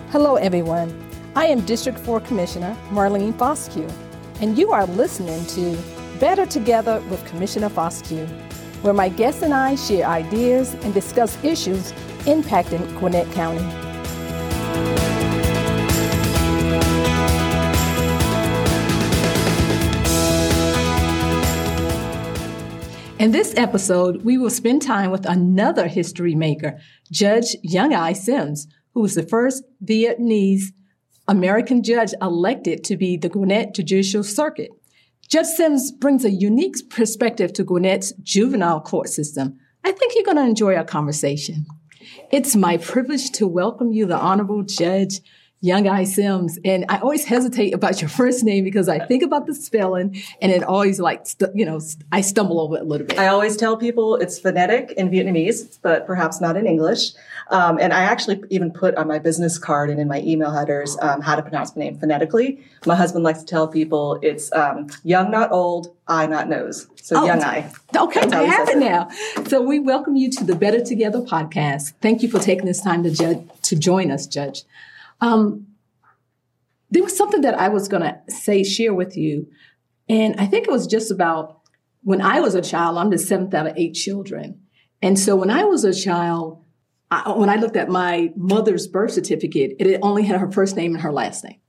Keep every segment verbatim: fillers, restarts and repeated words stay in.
Hello, everyone. I am District four Commissioner Marlene Foscue, and you are listening to Better Together with Commissioner Foscue, where my guests and I share ideas and discuss issues impacting Gwinnett County. In this episode, we will spend time with another history maker, Judge Young Ai Sims, who was the first Vietnamese American judge elected to be the Gwinnett Judicial Circuit. Judge Sims brings a unique perspective to Gwinnett's juvenile court system. I think you're going to enjoy our conversation. It's my privilege to welcome you, the Honorable Judge Young Ai Sims. And I always hesitate about your first name because I think about the spelling and it always like, st- you know, I stumble over it a little bit. I always tell people it's phonetic in Vietnamese, but perhaps not in English. Um, and I actually even put on my business card and in my email headers um, how to pronounce my name phonetically. My husband likes to tell people it's um, young, not old, I, not nose. So oh, Young Ai. Okay, I have it now. So we welcome you to the Better Together podcast. Thank you for taking this time to, judge, to join us, Judge. Um, there was something that I was going to say, share with you. And I think it was just about when I was a child, I'm the seventh out of eight children. And so when I was a child, I, when I looked at my mother's birth certificate, it only had her first name and her last name.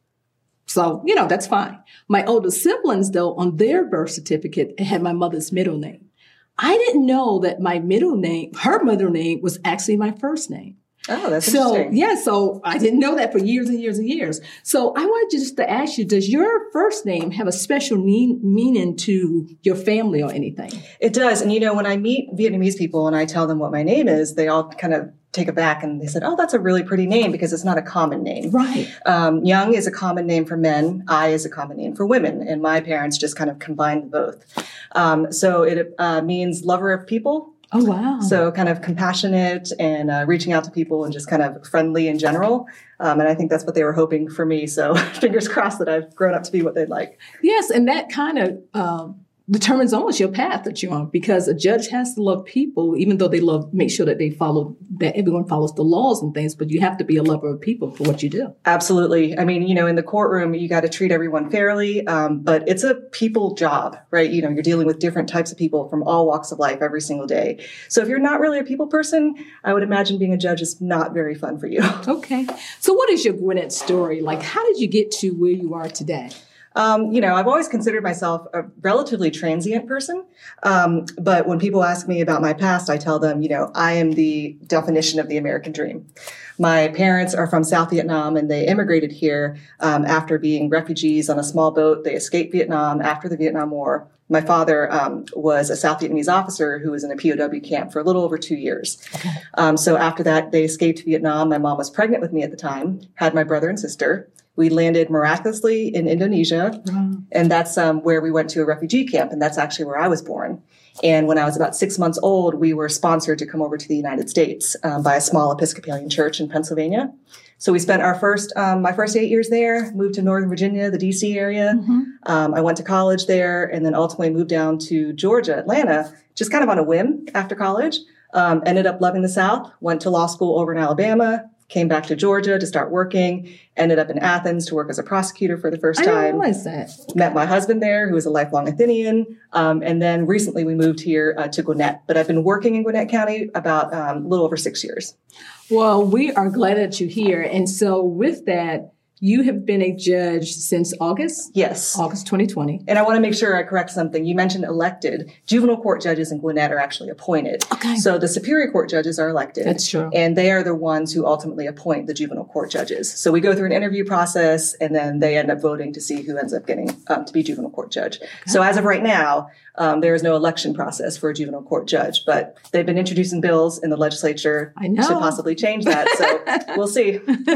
So, you know, that's fine. My older siblings, though, on their birth certificate, it had my mother's middle name. I didn't know that my middle name, her middle name, was actually my first name. Oh, that's so, interesting. Yeah, so I didn't know that for years and years and years. So I wanted just to ask you, does your first name have a special mean, meaning to your family or anything? It does. And, you know, when I meet Vietnamese people and I tell them what my name is, they all kind of take it back and they said, oh, that's a really pretty name because it's not a common name. Right. Um, Young is a common name for men. Ai is a common name for women. And my parents just kind of combined both. Um, so it uh, means lover of people. Oh, wow. So kind of compassionate and uh, reaching out to people and just kind of friendly in general. Um, and I think that's what they were hoping for me. So fingers crossed that I've grown up to be what they'd like. Yes. And that kind of um, determines almost your path that you're on, because a judge has to love people, even though they love, make sure that they follow, that everyone follows the laws and things, but you have to be a lover of people for what you do. Absolutely. I mean, you know, in the courtroom, you got to treat everyone fairly, um, but it's a people job, right? You know, you're dealing with different types of people from all walks of life every single day. So if you're not really a people person, I would imagine being a judge is not very fun for you. Okay. So what is your Gwinnett story? Like, how did you get to where you are today? Um, you know, I've always considered myself a relatively transient person. Um, but when people ask me about my past, I tell them, you know, I am the definition of the American dream. My parents are from South Vietnam and they immigrated here um, after being refugees on a small boat. They escaped Vietnam after the Vietnam War. My father um, was a South Vietnamese officer who was in a P O W camp for a little over two years. Okay. Um, so after that, they escaped to Vietnam. My mom was pregnant with me at the time, had my brother and sister. We landed miraculously in Indonesia, mm. and that's um, where we went to a refugee camp, and that's actually where I was born. And when I was about six months old, we were sponsored to come over to the United States um, by a small Episcopalian church in Pennsylvania. So we spent our first, um, my first eight years there, moved to Northern Virginia, the D C area. Mm-hmm. Um, I went to college there, and then ultimately moved down to Georgia, Atlanta, just kind of on a whim after college. Um, ended up loving the South, went to law school over in Alabama, came back to Georgia to start working, ended up in Athens to work as a prosecutor for the first I time. I didn't realize that. Met my husband there, who is a lifelong Athenian. Um, and then recently we moved here uh, to Gwinnett. But I've been working in Gwinnett County about um, a little over six years. Well, we are glad that you're here. And so with that, you have been a judge since August? Yes. August twenty twenty. And I want to make sure I correct something. You mentioned elected. Juvenile court judges in Gwinnett are actually appointed. Okay. So the Superior Court judges are elected. That's true. And they are the ones who ultimately appoint the juvenile court judges. So we go through an interview process, and then they end up voting to see who ends up getting um, to be juvenile court judge. Okay. So as of right now, um, there is no election process for a juvenile court judge, but they've been introducing bills in the legislature I know. to possibly change that. So we'll see.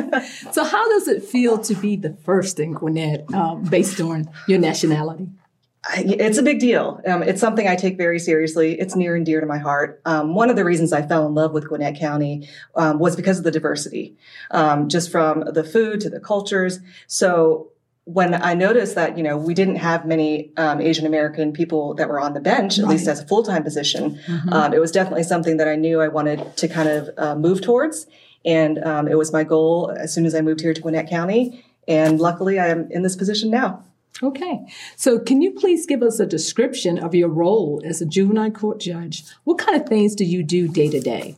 So how does it feel to be the first in Gwinnett um, based on your nationality? It's a big deal. Um, it's something I take very seriously. It's near and dear to my heart. Um, one of the reasons I fell in love with Gwinnett County um, was because of the diversity, um, just from the food to the cultures. So when I noticed that, you know, we didn't have many um, Asian American people that were on the bench, at right. least as a full-time position, mm-hmm. um, it was definitely something that I knew I wanted to kind of uh, move towards. And um, it was my goal as soon as I moved here to Gwinnett County. And luckily, I am in this position now. Okay. So can you please give us a description of your role as a juvenile court judge? What kind of things do you do day to day?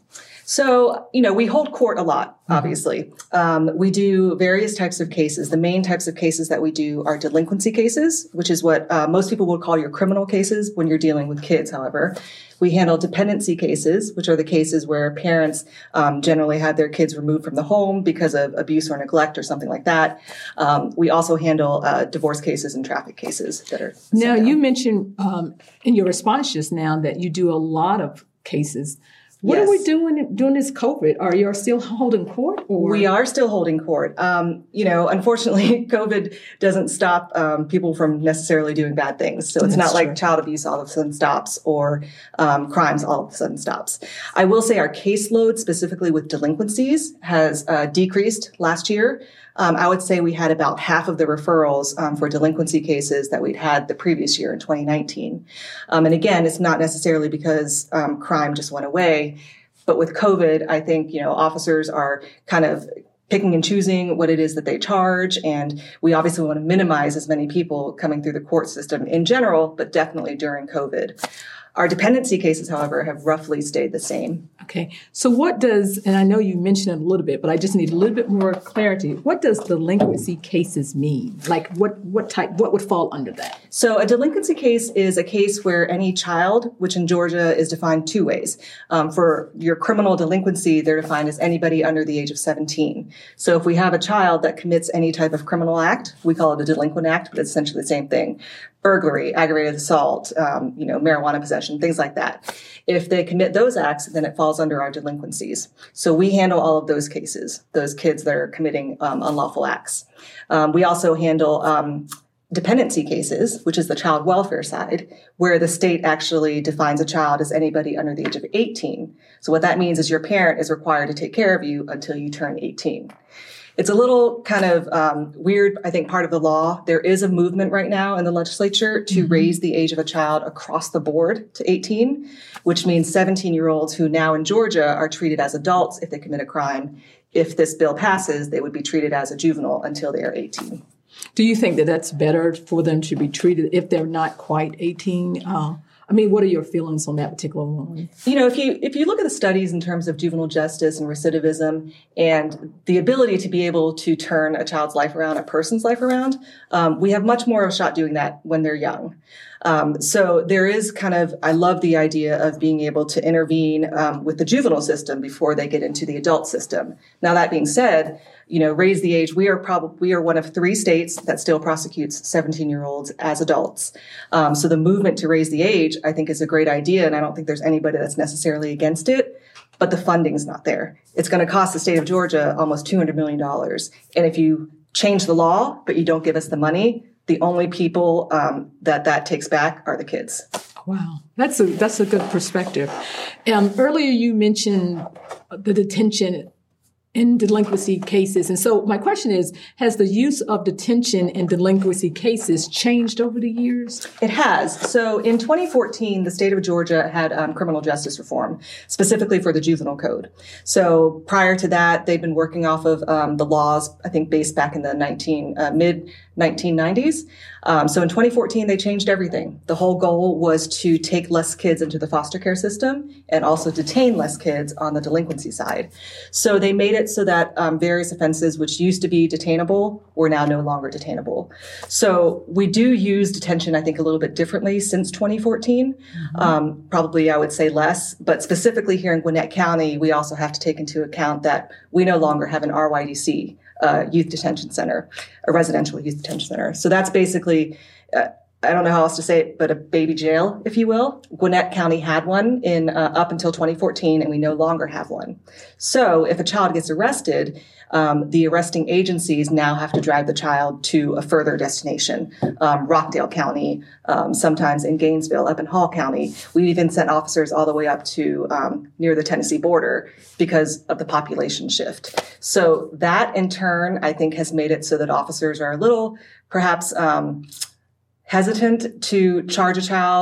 So, you know, we hold court a lot, obviously. Mm-hmm. Um, we do various types of cases. The main types of cases that we do are delinquency cases, which is what uh, most people would call your criminal cases when you're dealing with kids, however. We handle dependency cases, which are the cases where parents um, generally have their kids removed from the home because of abuse or neglect or something like that. Um, we also handle uh, divorce cases and traffic cases that are. Now, you mentioned um, in your response just now that you do a lot of cases. What yes. are we doing during this COVID? Are you still holding court? Or? We are still holding court. Um, you know, unfortunately, COVID doesn't stop um, people from necessarily doing bad things. So it's That's not true. Like child abuse all of a sudden stops or um, crimes all of a sudden stops. I will say our caseload, specifically with delinquencies, has uh, decreased last year. Um, I would say we had about half of the referrals um, for delinquency cases that we'd had the previous year in twenty nineteen. Um, and again, it's not necessarily because um, crime just went away, but with COVID, I think, you know, officers are kind of picking and choosing what it is that they charge. And we obviously want to minimize as many people coming through the court system in general, but definitely during COVID. Our dependency cases, however, have roughly stayed the same. Okay. So what does, and I know you mentioned it a little bit, but I just need a little bit more clarity. What does delinquency cases mean? Like what, what type, what would fall under that? So a delinquency case is a case where any child, which in Georgia is defined two ways. Um, for your criminal delinquency, they're defined as anybody under the age of seventeen. So if we have a child that commits any type of criminal act, we call it a delinquent act, but it's essentially the same thing. Burglary, aggravated assault, um, you know, marijuana possession, things like that. If they commit those acts, then it falls under our delinquencies. So we handle all of those cases, those kids that are committing um, unlawful acts. Um, we also handle um, dependency cases, which is the child welfare side, where the state actually defines a child as anybody under the age of eighteen. So what that means is your parent is required to take care of you until you turn eighteen. It's a little kind of um, weird, I think, part of the law. There is a movement right now in the legislature to mm-hmm. raise the age of a child across the board to eighteen, which means seventeen-year-olds who now in Georgia are treated as adults if they commit a crime. If this bill passes, they would be treated as a juvenile until they are eighteen. Do you think that that's better for them to be treated if they're not quite eighteen? Uh, I mean, what are your feelings on that particular one? You know, if you if you look at the studies in terms of juvenile justice and recidivism and the ability to be able to turn a child's life around, a person's life around, um, we have much more of a shot doing that when they're young. Um, so there is kind of, I love the idea of being able to intervene um, with the juvenile system before they get into the adult system. Now, that being said, you know, raise the age. We are probably, we are one of three states that still prosecutes seventeen-year-olds as adults. Um, so the movement to raise the age, I think, is a great idea. And I don't think there's anybody that's necessarily against it, but the funding's not there. It's going to cost the state of Georgia almost two hundred million dollars. And if you change the law, but you don't give us the money, the only people um, that that takes back are the kids. Wow, that's a that's a good perspective. Um, earlier, you mentioned the detention in delinquency cases, and so my question is: has the use of detention in delinquency cases changed over the years? It has. So, in twenty fourteen, the state of Georgia had um, criminal justice reform, specifically for the juvenile code. So, prior to that, they've been working off of um, the laws, I think, based back in the nineteen uh, mid nineteen nineties. Um, so in twenty fourteen, they changed everything. The whole goal was to take less kids into the foster care system and also detain less kids on the delinquency side. So they made it so that um, various offenses which used to be detainable were now no longer detainable. So we do use detention, I think, a little bit differently since twenty fourteen. Mm-hmm. Um, probably, I would say less. But specifically here in Gwinnett County, we also have to take into account that we no longer have an R Y D C. Uh, youth detention center, a residential youth detention center. So that's basically, uh, I don't know how else to say it, but a baby jail, if you will. Gwinnett County had one in uh, up until twenty fourteen, and we no longer have one. So if a child gets arrested, um, the arresting agencies now have to drive the child to a further destination, um, Rockdale County, um, sometimes in Gainesville, up in Hall County. We even sent officers all the way up to um, near the Tennessee border because of the population shift. So that, in turn, I think has made it so that officers are a little, perhaps, um, hesitant to charge a child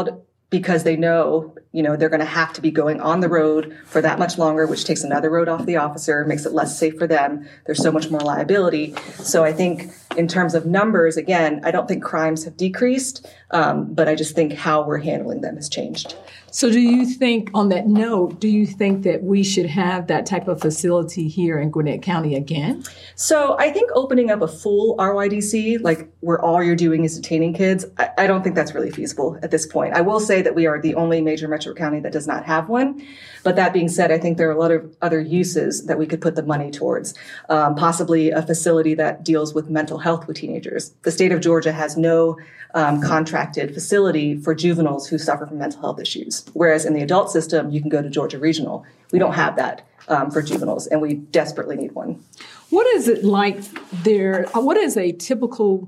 because they know, you know, they're going to have to be going on the road for that much longer, which takes another road off the officer, makes it less safe for them. There's so much more liability. So I think in terms of numbers, again, I don't think crimes have decreased, um, but I just think how we're handling them has changed. So do you think, on that note, do you think that we should have that type of facility here in Gwinnett County again? So I think opening up a full R Y D C, like where all you're doing is detaining kids, I, I don't think that's really feasible at this point. I will say that we are the only major metro county that does not have one. But that being said, I think there are a lot of other uses that we could put the money towards, um, possibly a facility that deals with mental health with teenagers. The state of Georgia has no um, contracted facility for juveniles who suffer from mental health issues. Whereas in the adult system, you can go to Georgia Regional. We don't have that um, for juveniles, and we desperately need one. What is it like there? What is a typical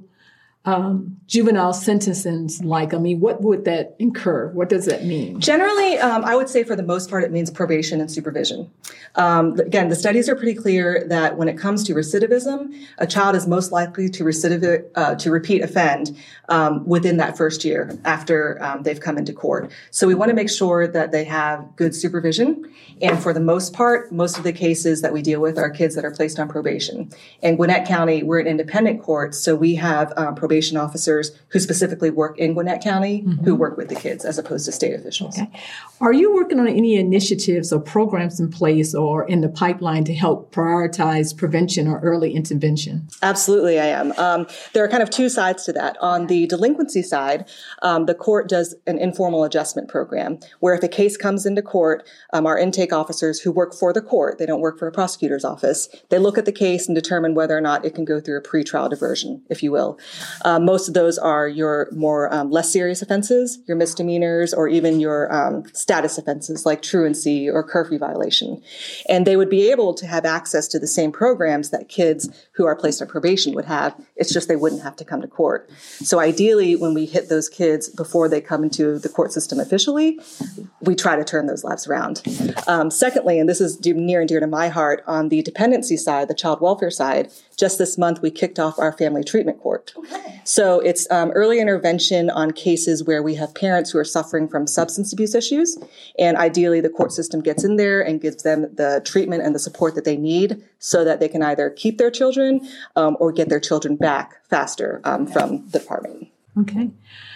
um, juvenile sentencing like? I mean, what would that incur? What does that mean? Generally, um, I would say for the most part, it means probation and supervision. Um, again, the studies are pretty clear that when it comes to recidivism, a child is most likely to recidiv- uh, to repeat offend um, within that first year after um, they've come into court. So we want to make sure that they have good supervision. And for the most part, most of the cases that we deal with are kids that are placed on probation. In Gwinnett County, we're an independent court, so we have um, probation officers who specifically work in Gwinnett County mm-hmm. who work with the kids as opposed to state officials. Okay. Are you working on any initiatives or programs in place or in the pipeline to help prioritize prevention or early intervention? Absolutely, I am. Um, there are kind of two sides to that. On the delinquency side, um, the court does an informal adjustment program where if a case comes into court, um, our intake officers who work for the court, they don't work for a prosecutor's office, they look at the case and determine whether or not it can go through a pretrial diversion, if you will. Um, most of those are your more um, less serious offenses, your misdemeanors, or even your um, status offenses like truancy or curfew violation. And they would be able to have access to the same programs that kids who are placed on probation would have. It's just they wouldn't have to come to court. So ideally, when we hit those kids before they come into the court system officially, we try to turn those lives around. Um, secondly, and this is near and dear to my heart, on the dependency side, the child welfare side, just this month, we kicked off our family treatment court. Okay. So it's um, early intervention on cases where we have parents who are suffering from substance abuse issues. And ideally, the court system gets in there and gives them the treatment and the support that they need so that they can either keep their children um, or get their children back faster um, from the department. Okay.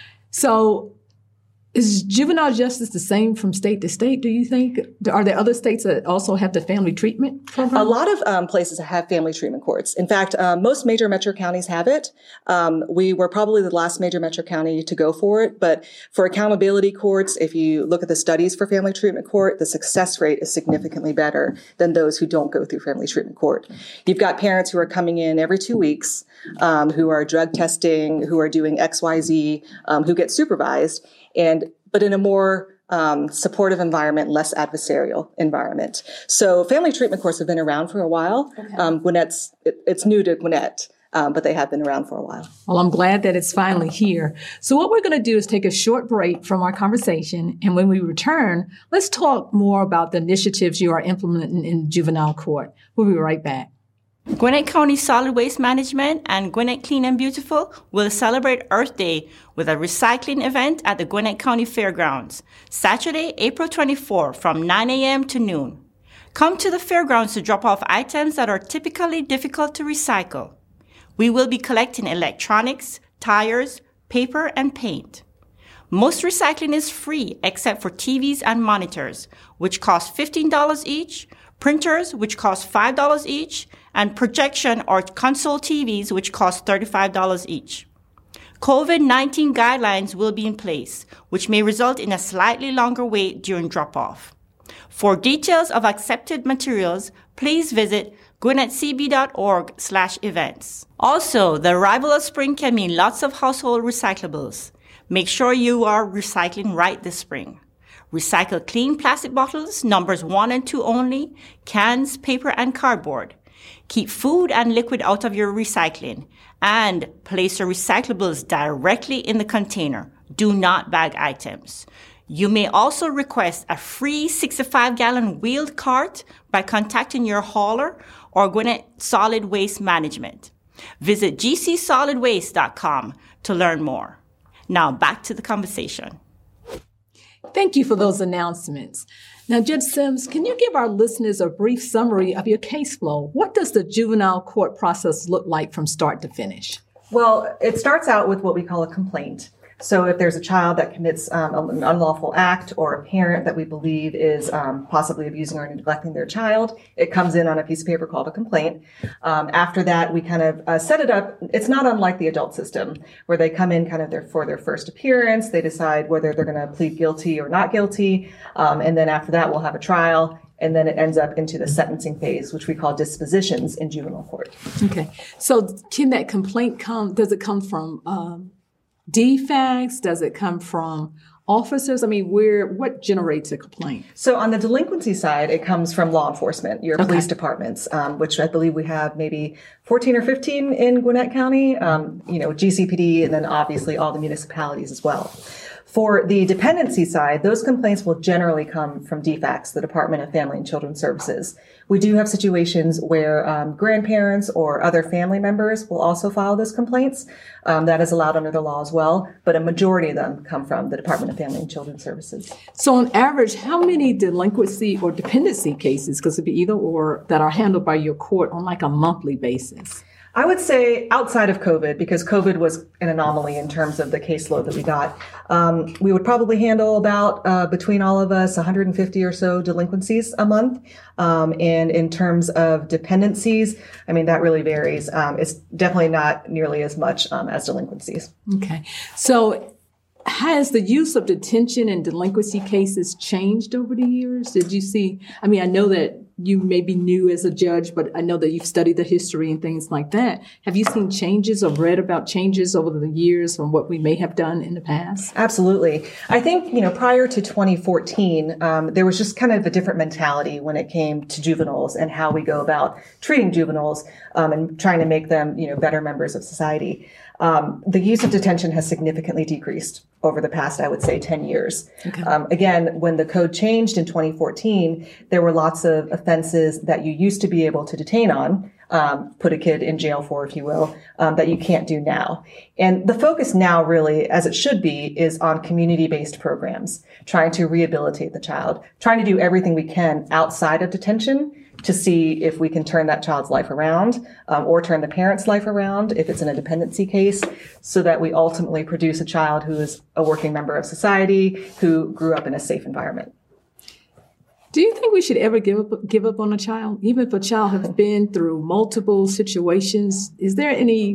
So is juvenile justice the same from state to state, do you think? Are there other states that also have the family treatment program? A lot of um, places have family treatment courts. In fact, uh, most major metro counties have it. Um, we were probably the last major metro county to go for it. But for accountability courts, if you look at the studies for family treatment court, the success rate is significantly better than those who don't go through family treatment court. You've got parents who are coming in every two weeks, um, who are drug testing, who are doing X Y Z, um, who get supervised. And but in a more um, supportive environment, less adversarial environment. So family treatment courts have been around for a while. Okay. Um, Gwinnett's it, it's new to Gwinnett, um, but they have been around for a while. Well, I'm glad that it's finally here. So what we're going to do is take a short break from our conversation, and when we return, let's talk more about the initiatives you are implementing in juvenile court. We'll be right back. Gwinnett County Solid Waste Management and Gwinnett Clean and Beautiful will celebrate Earth Day with a recycling event at the Gwinnett County Fairgrounds, Saturday, April twenty-fourth from nine a.m. to noon. Come to the fairgrounds to drop off items that are typically difficult to recycle. We will be collecting electronics, tires, paper, and paint. Most recycling is free except for T Vs and monitors, which cost fifteen dollars each, printers, which cost five dollars each, and projection or console T Vs, which cost thirty-five dollars each. COVID nineteen guidelines will be in place, which may result in a slightly longer wait during drop-off. For details of accepted materials, please visit gwinnettcb.org slash events. Also, the arrival of spring can mean lots of household recyclables. Make sure you are recycling right this spring. Recycle clean plastic bottles, numbers one and two only, cans, paper, and cardboard. Keep food and liquid out of your recycling, and place your recyclables directly in the container. Do not bag items. You may also request a free sixty-five gallon wheeled cart by contacting your hauler or Gwinnett Solid Waste Management. Visit g c solid waste dot com to learn more. Now back to the conversation. Thank you for those announcements. Now, Judge Sims, can you give our listeners a brief summary of your case flow? What does the juvenile court process look like from start to finish? Well, it starts out with what we call a complaint. So if there's a child that commits um, an unlawful act or a parent that we believe is um, possibly abusing or neglecting their child, it comes in on a piece of paper called a complaint. Um, after that, we kind of uh, set it up. It's not unlike the adult system where they come in kind of their, for their first appearance. They decide whether they're going to plead guilty or not guilty. Um, and then after that, we'll have a trial. And then it ends up into the sentencing phase, which we call dispositions in juvenile court. Okay. So can that complaint come, does it come from um, D FACS? Does it come from officers? I mean, where, what generates a complaint? So on the delinquency side, it comes from law enforcement, your Okay. police departments, um, which I believe we have maybe fourteen or fifteen in Gwinnett County, um, you know, G C P D, and then obviously all the municipalities as well. For the dependency side, those complaints will generally come from D FACS, the Department of Family and Children Services. We do have situations where um, grandparents or other family members will also file those complaints. Um, that is allowed under the law as well, but a majority of them come from the Department of Family and Children Services. So on average, how many delinquency or dependency cases, because it could be either or, that are handled by your court on like a monthly basis? I would say outside of COVID, because COVID was an anomaly in terms of the caseload that we got, um, we would probably handle about, uh, between all of us, one hundred fifty or so delinquencies a month. Um, and in terms of dependencies, I mean, that really varies. Um, it's definitely not nearly as much um, as delinquencies. Okay. So has the use of detention and delinquency cases changed over the years? Did you see, I mean, I know that you may be new as a judge, but I know that you've studied the history and things like that. Have you seen changes or read about changes over the years from what we may have done in the past? Absolutely. I think, you know, prior to twenty fourteen, um, there was just kind of a different mentality when it came to juveniles and how we go about treating juveniles um, and trying to make them, you know, better members of society. Um, the use of detention has significantly decreased over the past, I would say, ten years. Okay. Um, again, when the code changed in twenty fourteen, there were lots of offenses that you used to be able to detain on, um, put a kid in jail for, if you will, um, that you can't do now. And the focus now really, as it should be, is on community-based programs, trying to rehabilitate the child, trying to do everything we can outside of detention to see if we can turn that child's life around um, or turn the parent's life around if it's in a dependency case, so that we ultimately produce a child who is a working member of society, who grew up in a safe environment. Do you think we should ever give up, give up on a child? Even if a child has been through multiple situations, is there any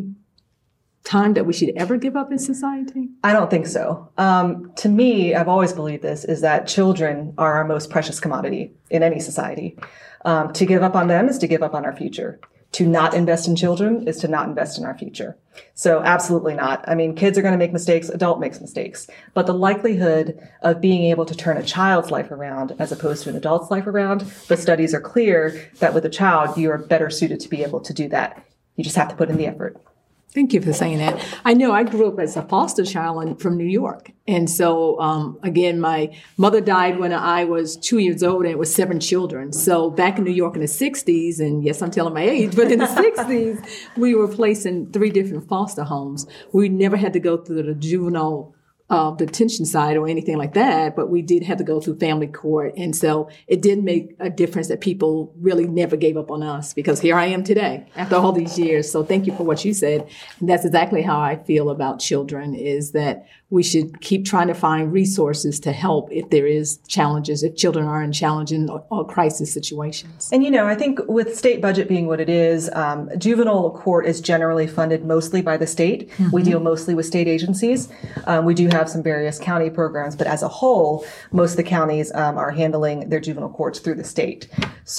time that we should ever give up in society? I don't think so. Um, to me, I've always believed this, is that children are our most precious commodity in any society. Um, to give up on them is to give up on our future. To not invest in children is to not invest in our future. So absolutely not. I mean, kids are going to make mistakes. Adult makes mistakes. But the likelihood of being able to turn a child's life around as opposed to an adult's life around, the studies are clear that with a child, you are better suited to be able to do that. You just have to put in the effort. Thank you for saying that. I know I grew up as a foster child in, from New York. And so, um, again, my mother died when I was two years old, and it was seven children. So back in New York in the sixties, and yes, I'm telling my age, but in the sixties, we were placed in three different foster homes. We never had to go through the juvenile uh, detention side or anything like that, but we did have to go through family court. And so it did make a difference that people really never gave up on us, because here I am today after all these years. So thank you for what you said. And that's exactly how I feel about children, is that we should keep trying to find resources to help if there is challenges, if children are in challenging or, or crisis situations. And, you know, I think with state budget being what it is, um, juvenile court is generally funded mostly by the state. Mm-hmm. We deal mostly with state agencies. Um, we do have some various county programs, but as a whole, most of the counties um, are handling their juvenile courts through the state.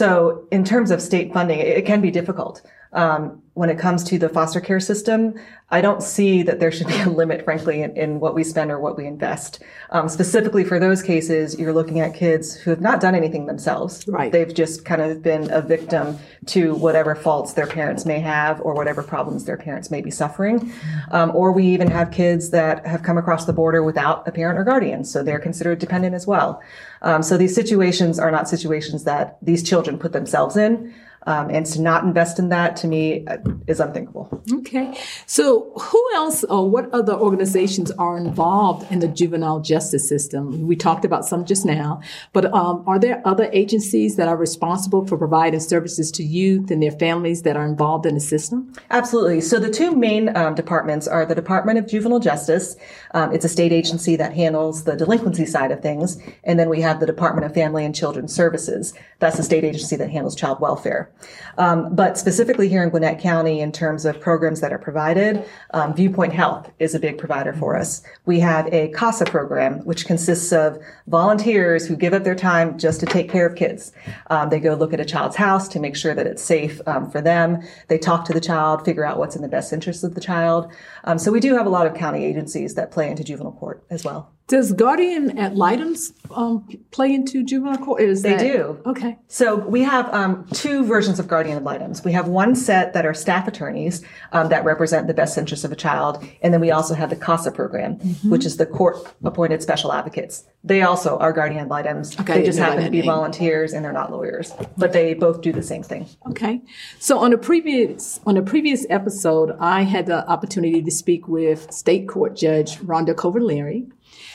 So in terms of state funding, it, it can be difficult. Um, when it comes to the foster care system, I don't see that there should be a limit, frankly, in, in what we spend or what we invest. Um, specifically for those cases, you're looking at kids who have not done anything themselves. Right. They've just kind of been a victim to whatever faults their parents may have or whatever problems their parents may be suffering. Um, or we even have kids that have come across the border without a parent or guardian, so they're considered dependent as well. Um, so these situations are not situations that these children put themselves in. Um, and to not invest in that, to me, uh, is unthinkable. Okay. So who else or what other organizations are involved in the juvenile justice system? We talked about some just now, but um, are there other agencies that are responsible for providing services to youth and their families that are involved in the system? Absolutely. So the two main um, departments are the Department of Juvenile Justice. Um, it's a state agency that handles the delinquency side of things. And then we have the Department of Family and Children's Services. That's a state agency that handles child welfare. Um, but specifically here in Gwinnett County, in terms of programs that are provided, um, Viewpoint Health is a big provider for us. We have a CASA program, which consists of volunteers who give up their time just to take care of kids. Um, they go look at a child's house to make sure that it's safe um, for them. They talk to the child, figure out what's in the best interest of the child. Um, so we do have a lot of county agencies that play into juvenile court as well. Does Guardian ad litems um, play into juvenile court? Is they that... do. Okay. So we have um, two versions of Guardian ad litems. We have one set that are staff attorneys um, that represent the best interests of a child. And then we also have the CASA program, mm-hmm. which is the court-appointed special advocates. They also are Guardian ad litems. Okay, they just happen to be name. volunteers and they're not lawyers. But they both do the same thing. Okay. So on a previous on a previous episode, I had the opportunity to speak with State Court Judge Rhonda Covert-Leary.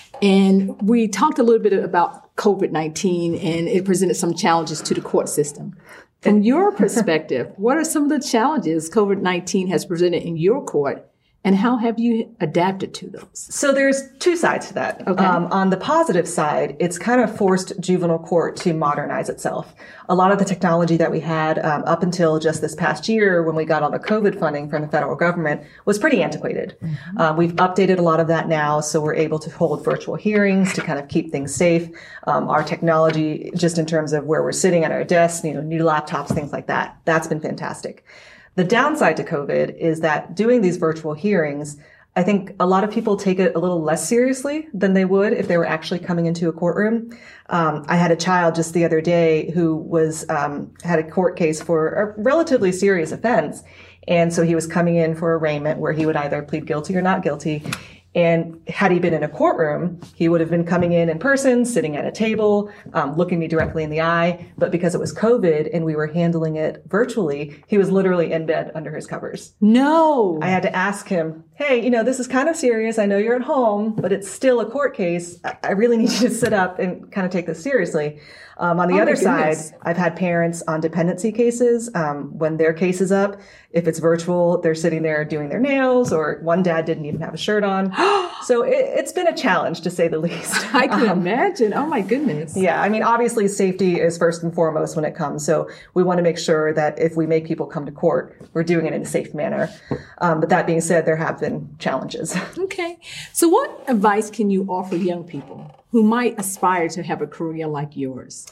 And we talked a little bit about COVID nineteen, and it presented some challenges to the court system. From your perspective, what are some of the challenges COVID nineteen has presented in your court, and how have you adapted to those? So there's two sides to that. Okay. Um, on the positive side, it's kind of forced juvenile court to modernize itself. A lot of the technology that we had um, up until just this past year when we got all the COVID funding from the federal government was pretty antiquated. Mm-hmm. Um, we've updated a lot of that now, so we're able to hold virtual hearings to kind of keep things safe. Um, our technology, just in terms of where we're sitting at our desks, you know, new laptops, things like that, that's been fantastic. The downside to COVID is that doing these virtual hearings, I think a lot of people take it a little less seriously than they would if they were actually coming into a courtroom. Um, I had a child just the other day who was um, had a court case for a relatively serious offense. And so he was coming in for arraignment where he would either plead guilty or not guilty. And had he been in a courtroom, he would have been coming in in person, sitting at a table, um, looking me directly in the eye. But because it was COVID and we were handling it virtually, he was literally in bed under his covers. No. I had to ask him, hey, you know, this is kind of serious. I know you're at home, but it's still a court case. I really need you to sit up and kind of take this seriously. Um, on the oh other side, I've had parents on dependency cases, um, when their case is up, if it's virtual, they're sitting there doing their nails, or one dad didn't even have a shirt on. So it, it's been a challenge, to say the least. I can um, imagine. Oh, my goodness. Yeah. I mean, obviously, safety is first and foremost when it comes. So we want to make sure that if we make people come to court, we're doing it in a safe manner. Um, but that being said, there have been challenges. Okay. So what advice can you offer young people who might aspire to have a career like yours?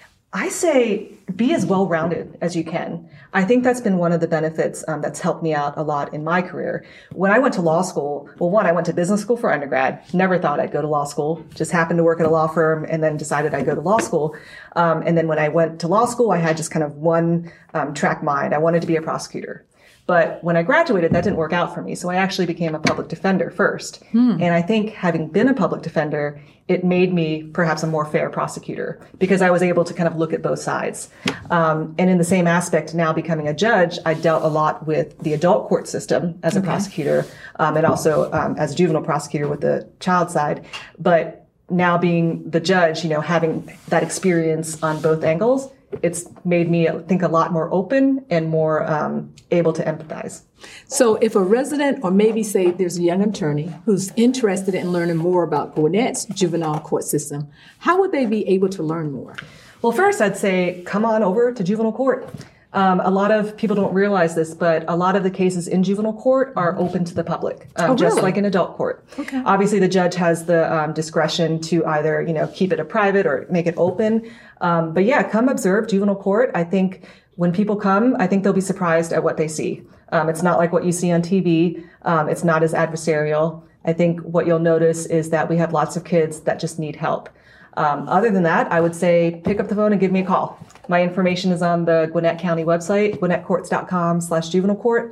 I say be as well-rounded as you can. I think that's been one of the benefits um, that's helped me out a lot in my career. When I went to law school, well, one, I went to business school for undergrad. Never thought I'd go to law school. Just happened to work at a law firm and then decided I'd go to law school. Um, and then when I went to law school, I had just kind of one um, track mind. I wanted to be a prosecutor. But when I graduated, that didn't work out for me. So I actually became a public defender first. Hmm. And I think having been a public defender, it made me perhaps a more fair prosecutor because I was able to kind of look at both sides. Um, and in the same aspect, now becoming a judge, I dealt a lot with the adult court system as a okay. prosecutor, um, and also um, as a juvenile prosecutor with the child side. But now being the judge, you know, having that experience on both angles, it's made me think a lot more open and more um, able to empathize. So if a resident, or maybe say there's a young attorney who's interested in learning more about Gwinnett's juvenile court system, how would they be able to learn more? Well, first I'd say come on over to juvenile court. Um, a lot of people don't realize this, but a lot of the cases in juvenile court are open to the public, um, oh, just really? like in adult court. Okay. Obviously, the judge has the um, discretion to either, you know, keep it a private or make it open. Um, but yeah, come observe juvenile court. I think when people come, I think they'll be surprised at what they see. Um, it's not like what you see on T V. Um, it's not as adversarial. I think what you'll notice is that we have lots of kids that just need help. Um, other than that, I would say pick up the phone and give me a call. My information is on the Gwinnett County website, gwinnettcourts.com slash juvenile court.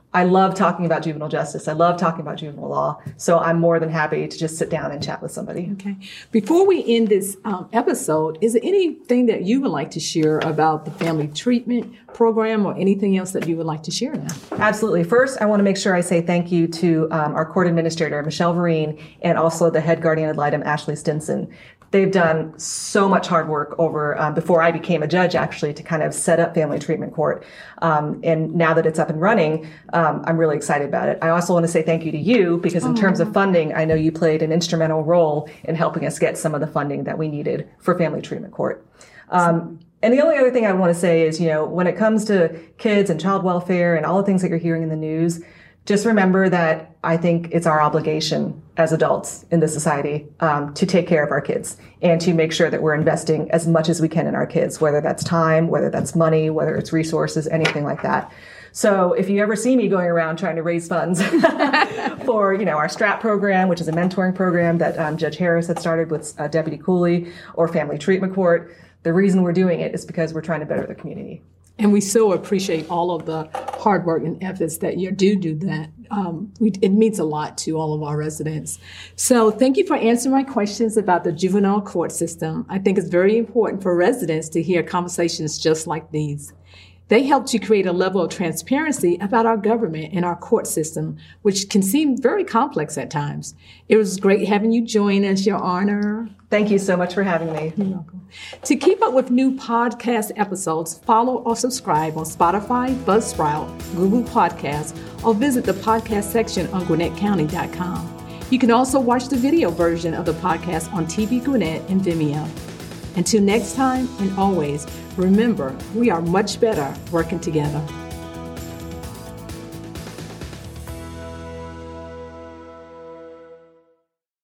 I love talking about juvenile justice. I love talking about juvenile law. So I'm more than happy to just sit down and chat with somebody. Okay. Before we end this um, episode, is there anything that you would like to share about the family treatment program or anything else that you would like to share now? Absolutely. First, I want to make sure I say thank you to um, our court administrator, Michelle Vereen, and also the head guardian ad litem, Ashley Stinson. They've done so much hard work over um, before I became a judge, actually, to kind of set up Family Treatment Court. Um, and now that it's up and running, um, I'm really excited about it. I also want to say thank you to you, because in oh. terms of funding, I know you played an instrumental role in helping us get some of the funding that we needed for Family Treatment Court. Um, and the only other thing I want to say is, you know, when it comes to kids and child welfare and all the things that you're hearing in the news, just remember that I think it's our obligation as adults in this society um, to take care of our kids and to make sure that we're investing as much as we can in our kids, whether that's time, whether that's money, whether it's resources, anything like that. So if you ever see me going around trying to raise funds for, you know, our STRAP program, which is a mentoring program that um, Judge Harris had started with uh, Deputy Cooley, or Family Treatment Court, the reason we're doing it is because we're trying to better the community. And we so appreciate all of the hard work and efforts that you do do that. Um, we, it means a lot to all of our residents. So thank you for answering my questions about the juvenile court system. I think it's very important for residents to hear conversations just like these. They help to create a level of transparency about our government and our court system, which can seem very complex at times. It was great having you join us, Your Honor. Thank you so much for having me. You're welcome. To keep up with new podcast episodes, follow or subscribe on Spotify, Buzzsprout, Google Podcasts, or visit the podcast section on Gwinnett County dot com. You can also watch the video version of the podcast on T V Gwinnett and Vimeo. Until next time, and always, remember, we are much better working together.